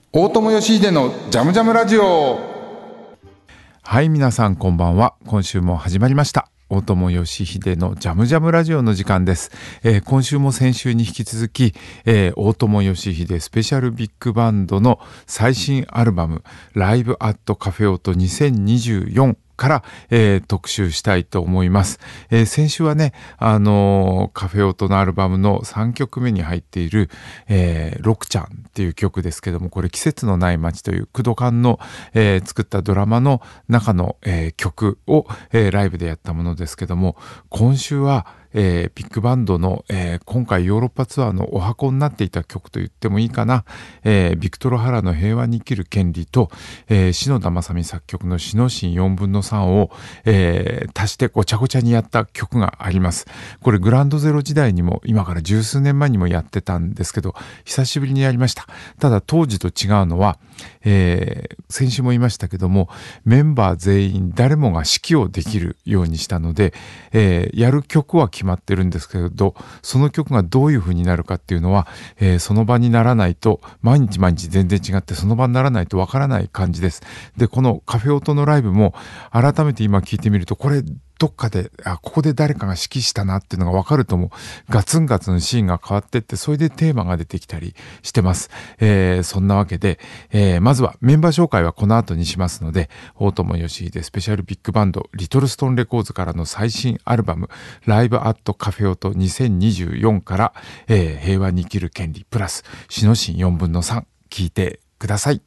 大友義秀のジャムジャムラジオ。 はい、皆さんこんばんは。今週も始まりました大友義秀のジャムジャムラジオの時間です。今週も先週に引き続き、大友義秀スペシャルビッグバンドの最新アルバムライブアットカフェオト2024から、特集したいと思います。先週はね、カフェオトのアルバムの3曲目に入っている、ロクちゃんっていう曲ですけども、これ季節のない街という工藤館の、作ったドラマの中の、曲を、ライブでやったものですけども、今週はビッグバンドの、今回ヨーロッパツアーのお箱になっていた曲と言ってもいいかな、ビクトル・ハラの平和に生きる権利と、篠田正美作曲の詩のシーン4分の3を、足してごちゃごちゃにやった曲があります。これグランドゼロ時代にも今から十数年前にもやってたんですけど、久しぶりにやりました。ただ当時と違うのは、先週も言いましたけども、メンバー全員誰もが指揮をできるようにしたので、やる曲は決まってるんですけど、その曲がどういう風になるかっていうのは、その場にならないと、毎日毎日全然違ってその場にならないとわからない感じです。で、このカフェオトのライブも改めて今聞いてみると、これどっかでここで誰かが指揮したなっていうのがわかると思う。ガツンガツンシーンが変わってって、それでテーマが出てきたりしてます。そんなわけで、まずはメンバー紹介はこの後にしますので、大友義秀スペシャルビッグバンドリトルストーンレコーズからの最新アルバムライブアットカフェオト2024から、平和に生きる権利プラス詩のシーン4分の3聞いてください。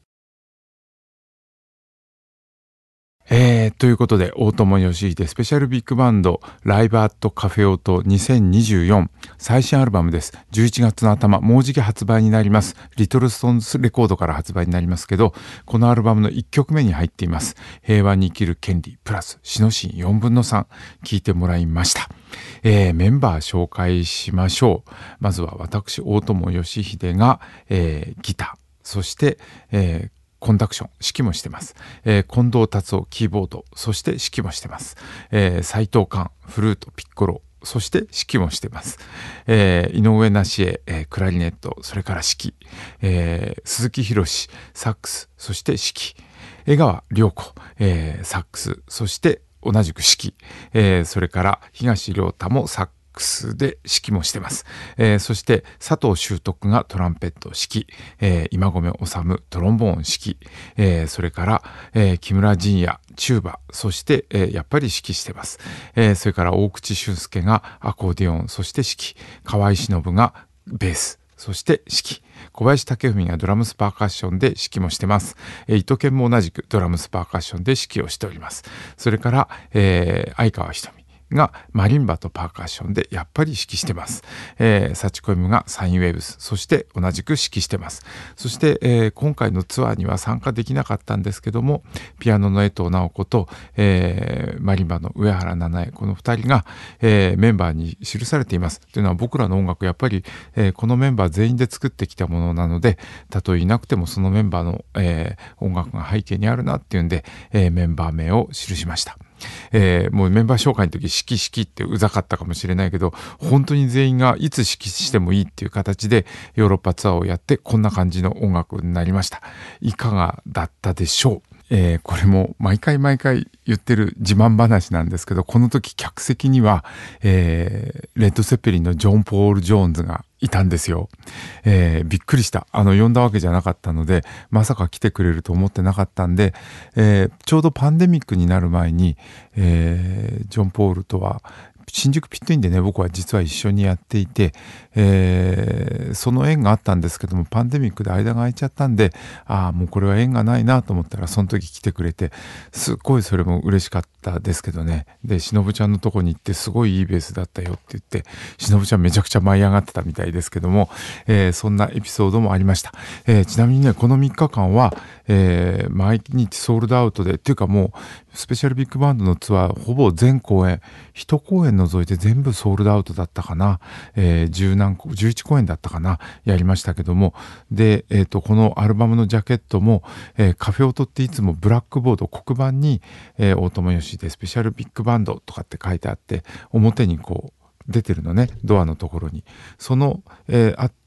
ということで、大友義秀スペシャルビッグバンドライブアットカフェオト2024最新アルバムです。11月の頭、もうじき発売になります。リトルストーンズレコードから発売になりますけど、このアルバムの1曲目に入っています。平和に生きる権利プラス詩のシーン4分の3聞いてもらいました。メンバー紹介しましょう。まずは私、大友義秀が、ギター、そして、コンダクション、指揮もしてます。近藤達夫、キーボード、そして指揮もしてます。斉藤寛、フルート、ピッコロ、そして指揮もしてます。井上梨恵、クラリネット、それから指揮。鈴木博史、サックス、そして指揮。江川良子、サックス、そして同じく指揮。それから東良太もサックスで指揮もしてます。そして佐藤修徳がトランペット指揮、今込治トロンボーン指揮、それから、木村陣也チューバ、そして、やっぱり指揮してます。それから大口俊介がアコーディオン、そして指揮、河合忍がベース、そして指揮、小林武文がドラムスパーカッションで指揮もしてます。伊藤健も同じくドラムスパーカッションで指揮をしております。それから、相川ひとみがマリンバとパーカッションでやっぱり指揮してます。サチコエムがサインウェーブス、そして同じく指揮してます。そして、今回のツアーには参加できなかったんですけども、ピアノの江藤直子と、マリンバの上原七重、この2人が、メンバーに記されています。というのは僕らの音楽やっぱり、このメンバー全員で作ってきたものなので、たとえいなくてもそのメンバーの、音楽が背景にあるなっていうんで、メンバー名を記しました。もうメンバー紹介の時指揮ってうざかったかもしれないけど、本当に全員がいつ指揮してもいいっていう形でヨーロッパツアーをやって、こんな感じの音楽になりました。いかがだったでしょう。これも毎回言ってる自慢話なんですけど、この時客席には、レッド・セッペリンのジョン・ポール・ジョーンズがいたんですよ。びっくりした。呼んだわけじゃなかったので、まさか来てくれると思ってなかったんで、ちょうどパンデミックになる前に、ジョン・ポールとは新宿ピットインでね、僕は実は一緒にやっていて、その縁があったんですけども、パンデミックで間が空いちゃったんで、もうこれは縁がないなと思ったら、その時来てくれて、すっごいそれも嬉しかったですけどね。で、しのぶちゃんのとこに行って、すごいいいベースだったよって言って、しのぶちゃんめちゃくちゃ舞い上がってたみたいですけども、そんなエピソードもありました。ちなみにね、この3日間は、毎日ソールドアウトで、っていうかもう、スペシャルビッグバンドのツアー、ほぼ全公演、1公演除いて全部ソールドアウトだったかな。11公演だったかな。やりましたけども。で、このアルバムのジャケットも、カフェオトっていつもブラックボード、黒板に、大友義でスペシャルビッグバンドとかって書いてあって、表にこう、出てるのね、ドアのところに。その、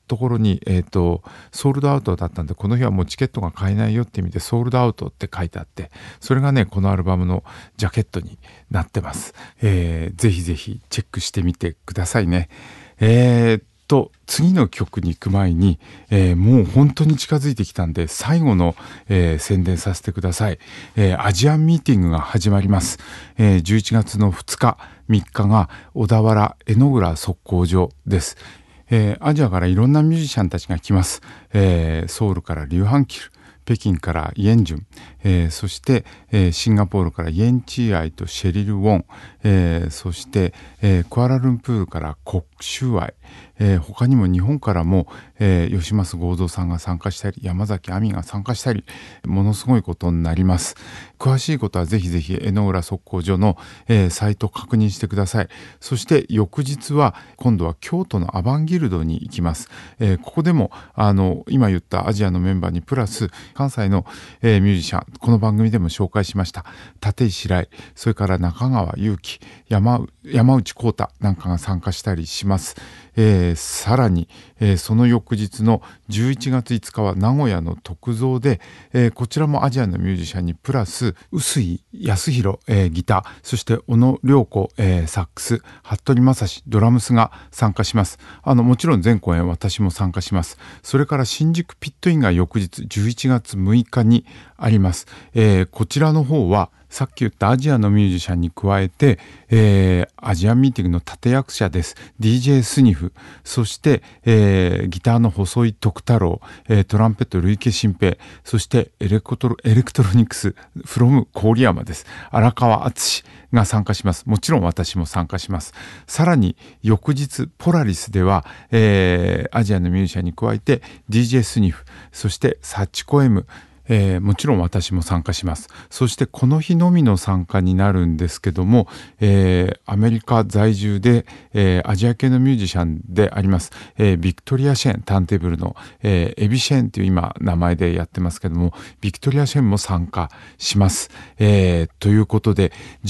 ところに、ソールドアウトだったんで、この日はもうチケットが買えないよって意味でソールドアウトって書いてあって、それがねこのアルバムのジャケットになってます。ぜひぜひチェックしてみてくださいね。次の曲に行く前に、もう本当に近づいてきたんで最後の、宣伝させてください。アジアンミーティングが始まります。11月の2日3日が小田原江ノ浦測候所です。アジアからいろんなミュージシャンたちが来ます。ソウルからリュウ・ハンキル、北京からイエンジュン、そして、シンガポールからイエンチーアイとシェリル・ウォン、そして、クアラルンプールからコック・シューアイ、他にも日本からも、吉増剛三さんが参加したり山崎亜美が参加したり、ものすごいことになります。詳しいことはぜひぜひ江ノ浦測候所の、サイト確認してください。そして翌日は今度は京都のアバンギルドに行きます。ここでも今言ったアジアのメンバーにプラス関西の、ミュージシャン、この番組でも紹介しました立石来、それから中川祐希、山内浩太なんかが参加したりします。さらに、その翌日の11月5日は名古屋の徳造で、こちらもアジアのミュージシャンにプラス臼井康弘、ギター、そして小野涼子、サックス、服部正史ドラムスが参加します。もちろん全公演私も参加します。それから新宿ピットインが翌日11月6日にあります。こちらの方はさっき言ったアジアのミュージシャンに加えて、アジアンミーティングの立役者です。DJ スニフ、そして、ギターの細井徳太郎、トランペット累計新平、そしてエレクトロニクス from 郡山です。荒川敦が参加します。もちろん私も参加します。さらに翌日ポラリスでは、アジアのミュージシャンに加えて DJ スニフ、そしてサチコ M、もちろん私も参加します。そしてこの日のみの参加になるんですけども、アメリカ在住で、アジア系のミュージシャンであります、ビクトリア・シェン、ターンテーブルの、エビシェンという今名前でやってますけども、ビクトリア・シェンも参加します。ということで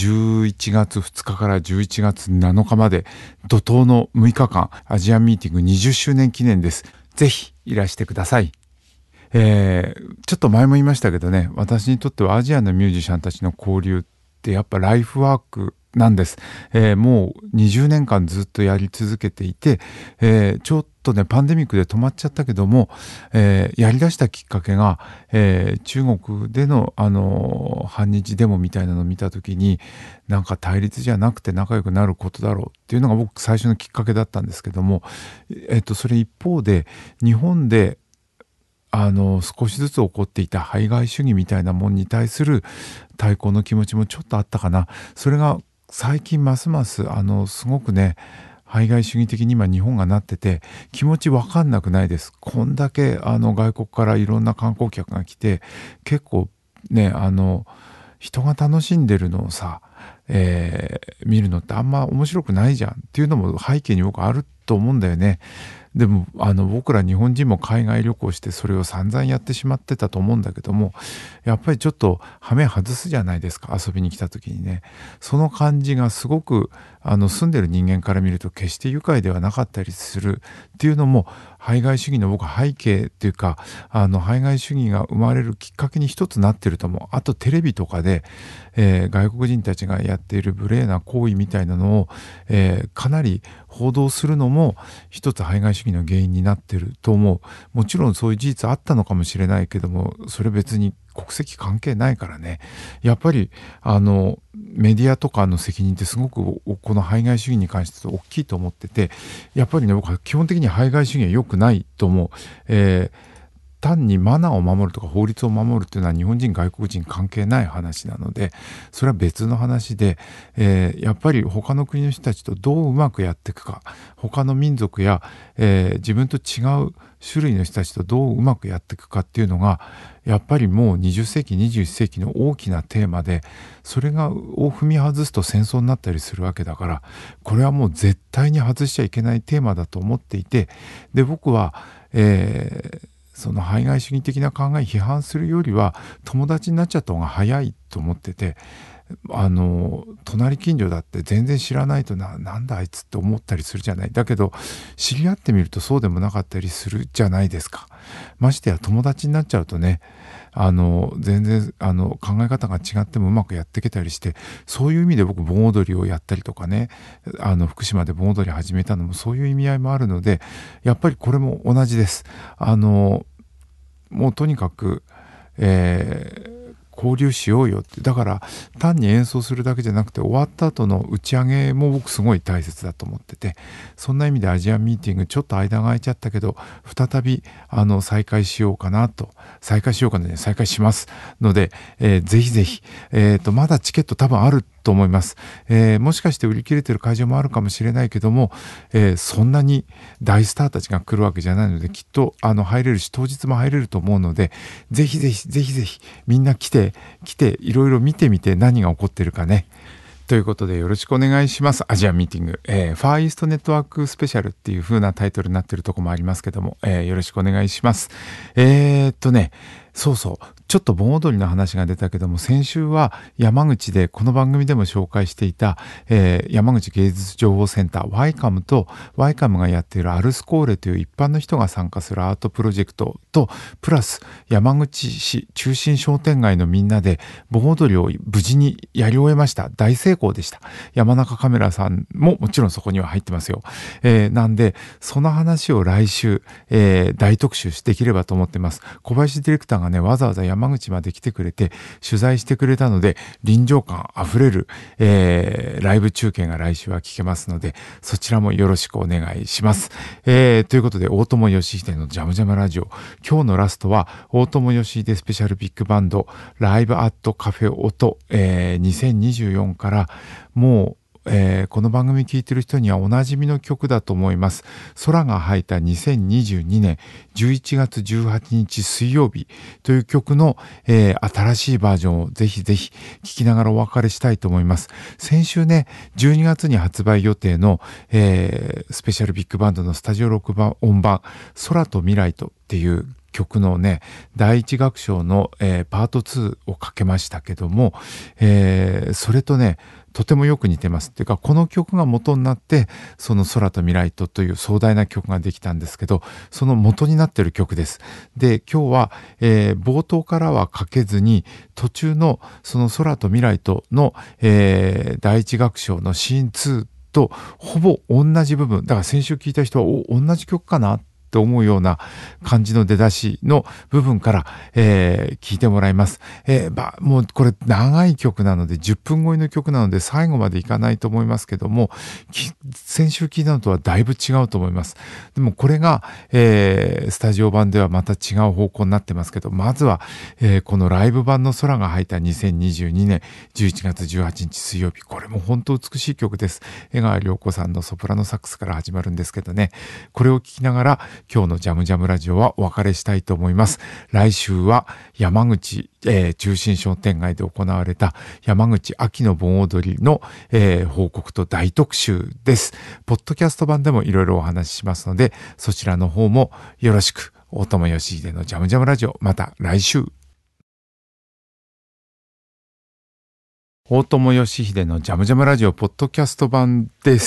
11月2日から11月7日まで怒涛の6日間アジアンミーティング20周年記念です。ぜひいらしてください。ちょっと前も言いましたけどね、私にとってはアジアのミュージシャンたちの交流ってやっぱライフワークなんです。もう20年間ずっとやり続けていて、ちょっとねパンデミックで止まっちゃったけども、やりだしたきっかけが、中国での反日デモみたいなのを見た時に、なんか対立じゃなくて仲良くなることだろうっていうのが僕最初のきっかけだったんですけども、それ一方で日本で少しずつ起こっていた排外主義みたいなもんに対する対抗の気持ちもちょっとあったかな。それが最近ますますすごくね排外主義的に今日本がなってて気持ち分かんなくないです。こんだけ外国からいろんな観光客が来て結構ね人が楽しんでるのをさ、見るのってあんま面白くないじゃんっていうのも背景に僕あると思うんだよね。でも僕ら日本人も海外旅行してそれを散々やってしまってたと思うんだけども、やっぱりちょっと羽目外すじゃないですか、遊びに来た時にね。その感じがすごく住んでる人間から見ると決して愉快ではなかったりするっていうのも排外主義の僕は背景っていうか排外主義が生まれるきっかけに一つなってると思う。あとテレビとかで、外国人たちがやっている無礼な行為みたいなのを、かなり報道するのも一つ排外主義の原因になってると思う。もちろんそういう事実あったのかもしれないけども、それ別に国籍関係ないからね。やっぱりメディアとかの責任ってすごくこの排外主義に関して大きいと思ってて、やっぱりね僕は基本的に排外主義は良くないと思う。単にマナーを守るとか法律を守るっていうのは日本人外国人関係ない話なので、それは別の話で、やっぱり他の国の人たちとどううまくやっていくか、他の民族や、自分と違う種類の人たちとどううまくやっていくかっていうのがやっぱりもう20世紀21世紀の大きなテーマで、それを踏み外すと戦争になったりするわけだから、これはもう絶対に外しちゃいけないテーマだと思っていて、で僕は、 その排外主義的な考え批判するよりは友達になっちゃった方が早いと思ってて、隣近所だって全然知らないとなんだあいつって思ったりするじゃない。だけど知り合ってみるとそうでもなかったりするじゃないですか。ましてや友達になっちゃうとね、全然考え方が違ってもうまくやっていけたりして、そういう意味で僕盆踊りをやったりとかね、福島で盆踊り始めたのもそういう意味合いもあるので、やっぱりこれも同じです。もうとにかく、交流しようよって。だから単に演奏するだけじゃなくて、終わった後の打ち上げも僕すごい大切だと思ってて、そんな意味でアジアンミーティングちょっと間が空いちゃったけど、再び再開しようかなと、再開しますので、ぜひぜひ、まだチケット多分あると思います。もしかして売り切れてる会場もあるかもしれないけども、そんなに大スターたちが来るわけじゃないので、きっと入れるし、当日も入れると思うので、ぜひぜひみんな来ていろいろ見てみて何が起こってるかね。ということでよろしくお願いします。アジアンミーティング、ファーイーストネットワークスペシャルっていう風なタイトルになってるとこもありますけども、よろしくお願いします。そうそう、ちょっと盆踊りの話が出たけども、先週は山口でこの番組でも紹介していた、山口芸術情報センターワイカムとワイカムがやっているアルスコーレという一般の人が参加するアートプロジェクトと、プラス山口市中心商店街のみんなで盆踊りを無事にやり終えました。大成功でした。山中カメラさんももちろんそこには入ってますよ。なんでその話を来週、大特集できればと思ってます。小林ディレクターがね、わざわざ山口まで来てくれて取材してくれたので、臨場感あふれる、ライブ中継が来週は聞けますので、そちらもよろしくお願いします。ということで、大友義秀のジャムジャムラジオ、今日のラストは大友義秀スペシャルビッグバンドライブアットカフェ音、2024からもうこの番組聞いてる人にはおなじみの曲だと思います。空が吐いた2022年11月18日水曜日という曲の、新しいバージョンをぜひぜひ聴きながらお別れしたいと思います。先週ね、12月に発売予定の、スペシャルビッグバンドのスタジオ録音版空と未来とっていう曲のね、第一楽章の、パート2をかけましたけども、それとね、とてもよく似てます。っていうか、この曲が元になってその空と未来とという壮大な曲ができたんですけど、その元になっている曲です。で、今日は、冒頭からはかけずに、途中のその空と未来との、第一楽章のシーン2とほぼ同じ部分だから、先週聞いた人は同じ曲かなと思うような感じの出だしの部分から、聞いてもらいます。もうこれ長い曲なので、10分超えの曲なので最後までいかないと思いますけども、先週聞いたのとはだいぶ違うと思います。でもこれが、スタジオ版ではまた違う方向になってますけど、まずは、このライブ版の空が吐いた2022年11月18日水曜日、これも本当美しい曲です。江川良子さんのソプラノサックスから始まるんですけどね、これを聞きながら今日のジャムジャムラジオはお別れしたいと思います。来週は山口、中心商店街で行われた山口秋の盆踊りの、報告と大特集です。ポッドキャスト版でもいろいろお話ししますので、そちらの方もよろしく。大友義秀のジャムジャムラジオ、また来週。大友義秀のジャムジャムラジオポッドキャスト版です。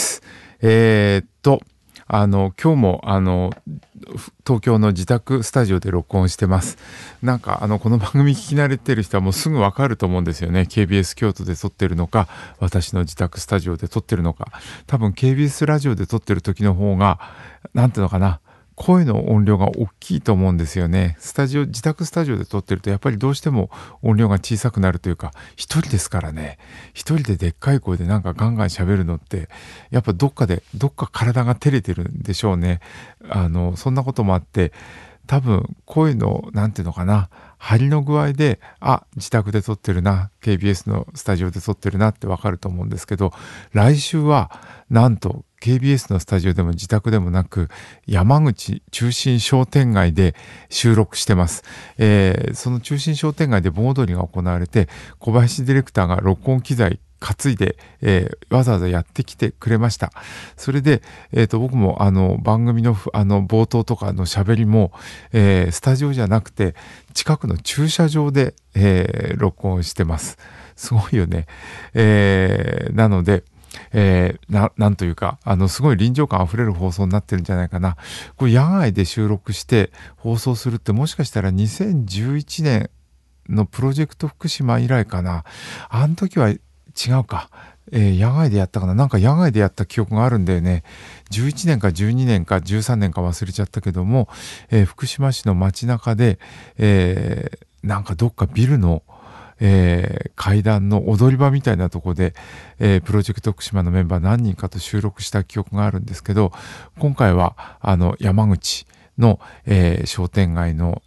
今日も東京の自宅スタジオで録音してます。なんかこの番組聞き慣れてる人はもうすぐわかると思うんですよね。KBS 京都で撮ってるのか、私の自宅スタジオで撮ってるのか。多分 KBS ラジオで撮ってる時の方が、なんていうのかな、声の音量が大きいと思うんですよね。自宅スタジオで撮ってるとやっぱりどうしても音量が小さくなるというか、一人ですからね、一人ででっかい声でなんかガンガン喋るのってやっぱどっか体が照れてるんでしょうね。そんなこともあって、多分声のなんていうのかな、張りの具合で自宅で撮ってるな、 KBS のスタジオで撮ってるなってわかると思うんですけど、来週はなんと KBS のスタジオでも自宅でもなく、山口中心商店街で収録してます。その中心商店街で盆踊りが行われて、小林ディレクターが録音機材担いで、わざわざやってきてくれました。それで、僕も番組の冒頭とかの喋りも、スタジオじゃなくて近くの駐車場で、録音してます。すごいよね。なので、なんというかすごい臨場感あふれる放送になってるんじゃないかな。これ野外で収録して放送するって、もしかしたら2011年のプロジェクト福島以来かな。あの時は違うか、野外でやったかな。なんか野外でやった記憶があるんだよね。11年か12年か13年か忘れちゃったけども、福島市の街中で、なんかどっかビルの階段の踊り場みたいなとこで、プロジェクト福島のメンバー何人かと収録した記憶があるんですけど、今回は山口の、商店街の、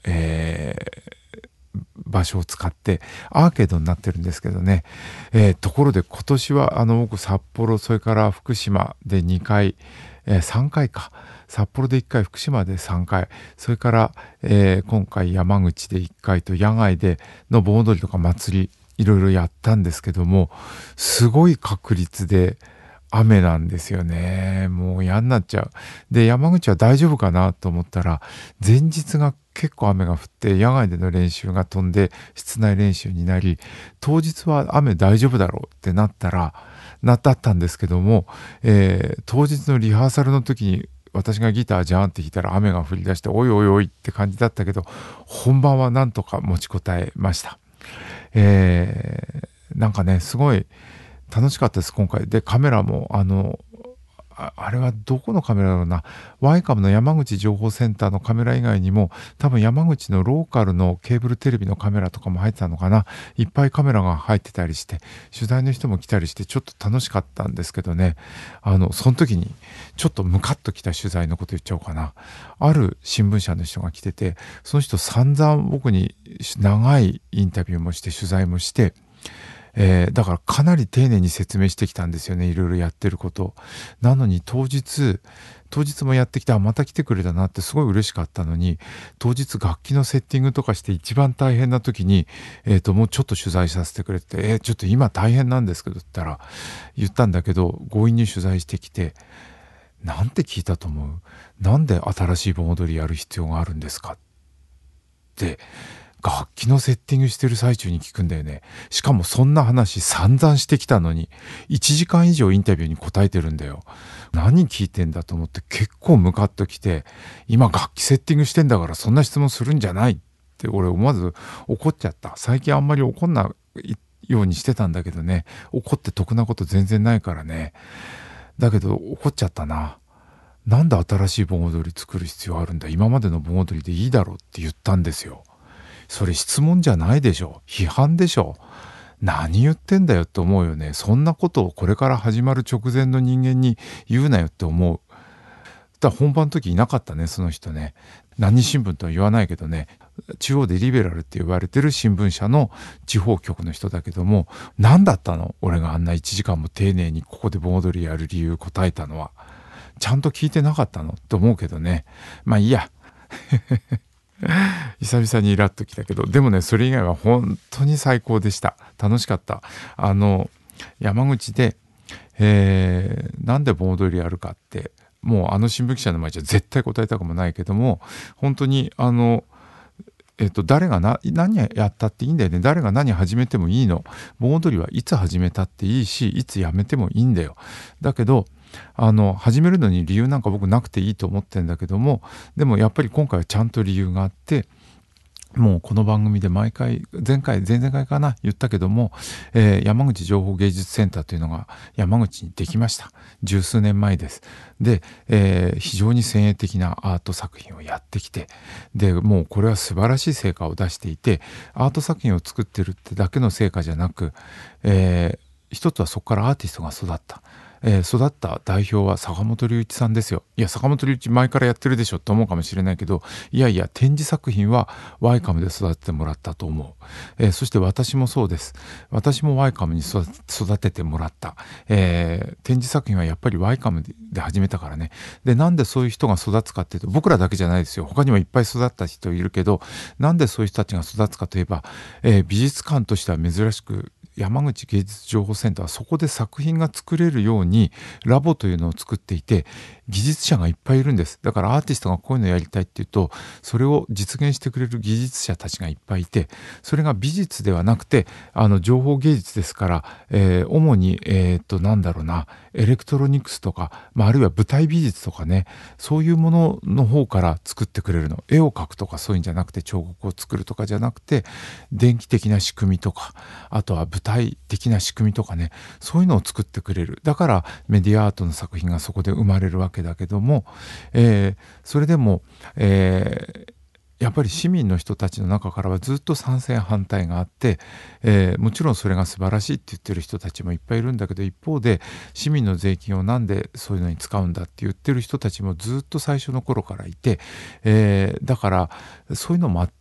場所を使ってアーケードになってるんですけどね。ところで今年は僕札幌、それから福島で2回、3回か。札幌で1回、福島で3回、それから、今回山口で1回と野外での盆踊りとか祭りいろいろやったんですけども、すごい確率で雨なんですよね。もう嫌になっちゃう。で、山口は大丈夫かなと思ったら、前日が結構雨が降って野外での練習が飛んで室内練習になり、当日は雨大丈夫だろうってなったんですけども、当日のリハーサルの時に私がギターじゃんって弾いたら雨が降り出して、おいおいおいって感じだったけど、本番はなんとか持ちこたえました。なんかね、すごい楽しかったです、今回。で、カメラもあれはどこのカメラだろうな。ワイカムの山口情報センターのカメラ以外にも、多分山口のローカルのケーブルテレビのカメラとかも入ってたのかな。いっぱいカメラが入ってたりして、取材の人も来たりして、ちょっと楽しかったんですけどね。その時に、ちょっとムカッときた取材のこと言っちゃおうかな。ある新聞社の人が来てて、その人散々僕に長いインタビューもして取材もして、だからかなり丁寧に説明してきたんですよね、いろいろやってること。なのに当日もやってきて、また来てくれたなってすごい嬉しかったのに、当日楽器のセッティングとかして一番大変な時に、もうちょっと取材させてくれて、ちょっと今大変なんですけどって言ったんだけど、強引に取材してきて、なんて聞いたと思う？なんで新しい盆踊りやる必要があるんですかって、楽器のセッティングしてる最中に聞くんだよね。しかもそんな話散々してきたのに、1時間以上インタビューに答えてるんだよ。何聞いてんだと思って結構ムカッときて、今楽器セッティングしてんだからそんな質問するんじゃないって俺思わず怒っちゃった。最近あんまり怒んないようにしてたんだけどね。怒って得なこと全然ないからね。だけど怒っちゃったな。なんで新しい盆踊り作る必要あるんだ。今までの盆踊りでいいだろうって言ったんですよ。それ質問じゃないでしょ。批判でしょ。何言ってんだよって思うよね。そんなことをこれから始まる直前の人間に言うなよって思う。だから本番の時いなかったね、その人ね。何新聞とは言わないけどね、中央でリベラルって言われてる新聞社の地方局の人だけども、何だったの？俺があんな1時間も丁寧にここで盆踊りやる理由答えたのは。ちゃんと聞いてなかったのって思うけどね。まあいいや。久々にイラッときたけど、でもね、それ以外は本当に最高でした。楽しかった。山口で、なんで盆踊りやるかって、もう新聞記者の前じゃ絶対答えたくもないけども、本当に誰が何やったっていいんだよね。誰が何始めてもいいの。盆踊りはいつ始めたっていいし、いつやめてもいいんだよ。だけど始めるのに理由なんか僕なくていいと思ってんだけども、でもやっぱり今回はちゃんと理由があって、もうこの番組で毎回前々回かな言ったけども、山口情報芸術センターというのが山口にできました。十数年前です。で、非常に先鋭的なアート作品をやってきて、でもうこれは素晴らしい成果を出していて、アート作品を作ってるってだけの成果じゃなく、一つはそこからアーティストが育った。育った代表は坂本龍一さんですよ。いや、坂本龍一前からやってるでしょって思うかもしれないけど、いやいや、展示作品はワイカムで育ててもらったと思う。そして私もそうです。私もワイカムに育ててもらった。展示作品はやっぱりワイカムで始めたからね。で、なんでそういう人が育つかっていうと、僕らだけじゃないですよ。他にもいっぱい育った人いるけど、なんでそういう人たちが育つかといえば、美術館としては珍しく山口芸術情報センターはそこで作品が作れるようにラボというのを作っていて、技術者がいっぱいいるんです。だからアーティストがこういうのやりたいっていうと、それを実現してくれる技術者たちがいっぱいいて、それが美術ではなくて情報芸術ですから、主になんだろうな、エレクトロニクスとか、あるいは舞台美術とかね、そういうものの方から作ってくれるの。絵を描くとかそういうんじゃなくて、彫刻を作るとかじゃなくて、電気的な仕組みとか、あとは舞台的な仕組みとかね、そういうのを作ってくれる。だからメディアアートの作品がそこで生まれるわけだけども、それでも、やっぱり市民の人たちの中からはずっと賛成反対があって、もちろんそれが素晴らしいって言ってる人たちもいっぱいいるんだけど、一方で市民の税金をなんでそういうのに使うんだって言ってる人たちもずっと最初の頃からいて、だからそういうのもあって、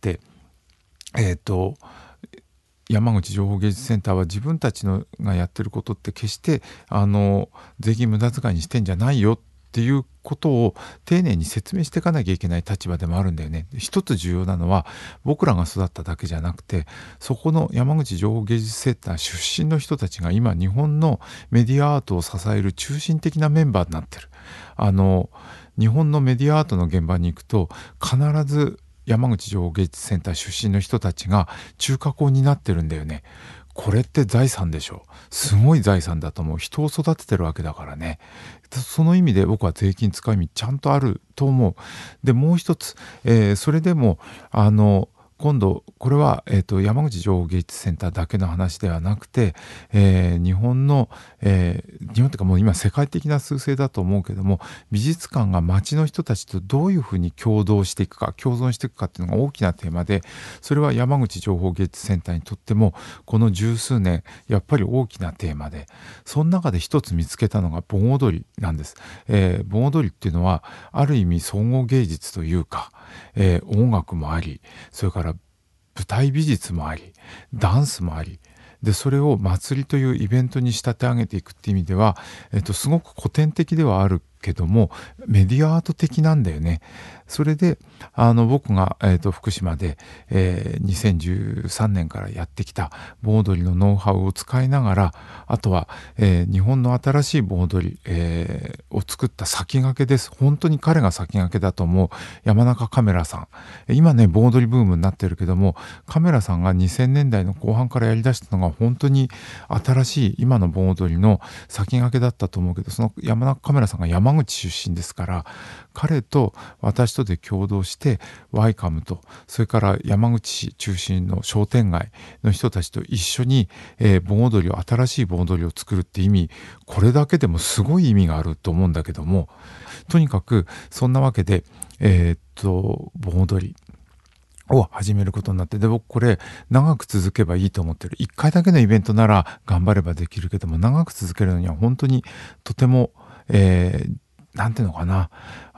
山口情報芸術センターは自分たちのがやってることって決して税金無駄遣いにしてんじゃないよっていうことを丁寧に説明していかなきゃいけない立場でもあるんだよね。一つ重要なのは、僕らが育っただけじゃなくて、そこの山口情報芸術センター出身の人たちが今日本のメディアアートを支える中心的なメンバーになってる。日本のメディアアートの現場に行くと必ず山口情報芸術センター出身の人たちが中核を担ってるんだよね。これって財産でしょ。すごい財産だと思う。人を育ててるわけだからね。その意味で僕は税金使う意味ちゃんとあると思う。でもう一つ、それでも今度これは、山口情報芸術センターだけの話ではなくて、日本の、日本というかもう今世界的な趨勢だと思うけども、美術館が街の人たちとどういうふうに共存していくかっていうのが大きなテーマで、それは山口情報芸術センターにとってもこの十数年やっぱり大きなテーマで、その中で一つ見つけたのが盆踊りなんです。盆踊りっていうのはある意味総合芸術というか、音楽もあり、それから舞台美術もあり、ダンスもありで、それを祭りというイベントに仕立て上げていくっていう意味では、すごく古典的ではあるけどもメディアアート的なんだよね。それで僕が、福島で、2013年からやってきた盆踊りのノウハウを使いながら、あとは、日本の新しい盆踊り、を作った先駆けです。本当に彼が先駆けだと思う山中カメラさん。今ね盆踊りブームになってるけども、カメラさんが2000年代の後半からやりだしたのが本当に新しい今の盆踊りの先駆けだったと思うけど、その山中カメラさんが山口出身ですから、彼と私とで共同してワイカムと、それから山口市中心の商店街の人たちと一緒に、盆踊りを新しい盆踊りを作るって意味、これだけでもすごい意味があると思うんだけども、とにかくそんなわけで盆踊りを始めることになって、で僕これ長く続けばいいと思ってる。1回だけのイベントなら頑張ればできるけども、長く続けるのには本当にとても、なんていうのかな、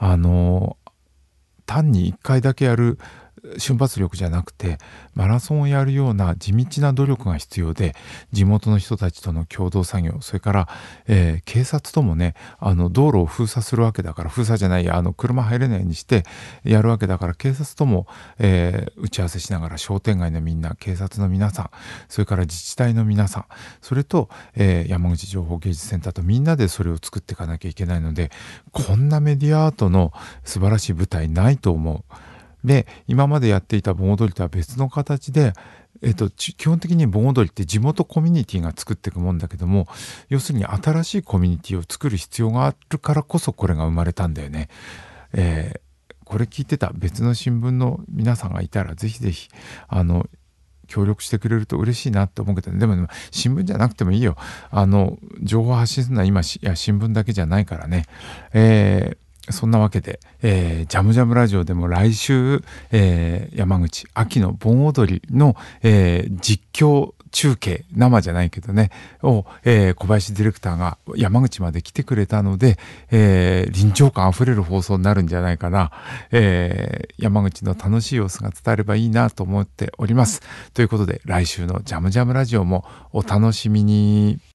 単に1回だけやる瞬発力じゃなくて、マラソンをやるような地道な努力が必要で、地元の人たちとの共同作業、それから、警察ともね道路を封鎖するわけだから、封鎖じゃないや、車入れないようにしてやるわけだから、警察とも、打ち合わせしながら、商店街のみんな、警察の皆さん、それから自治体の皆さん、それと、山口情報芸術センターとみんなでそれを作っていかなきゃいけないので、こんなメディアアートの素晴らしい舞台ないと思う。で、今までやっていた盆踊りとは別の形で、基本的に盆踊りって地元コミュニティが作っていくもんだけども、要するに新しいコミュニティを作る必要があるからこそこれが生まれたんだよね。これ聞いてた別の新聞の皆さんがいたら、ぜひぜひ協力してくれると嬉しいなって思うけど、ね、でも新聞じゃなくてもいいよ。情報発信するのは今新聞だけじゃないからね。そんなわけで、ジャムジャムラジオでも来週、山口秋の盆踊りの、実況中継、生じゃないけどねを、小林ディレクターが山口まで来てくれたので、臨場感あふれる放送になるんじゃないかな。山口の楽しい様子が伝わればいいなと思っております。ということで来週のジャムジャムラジオもお楽しみに。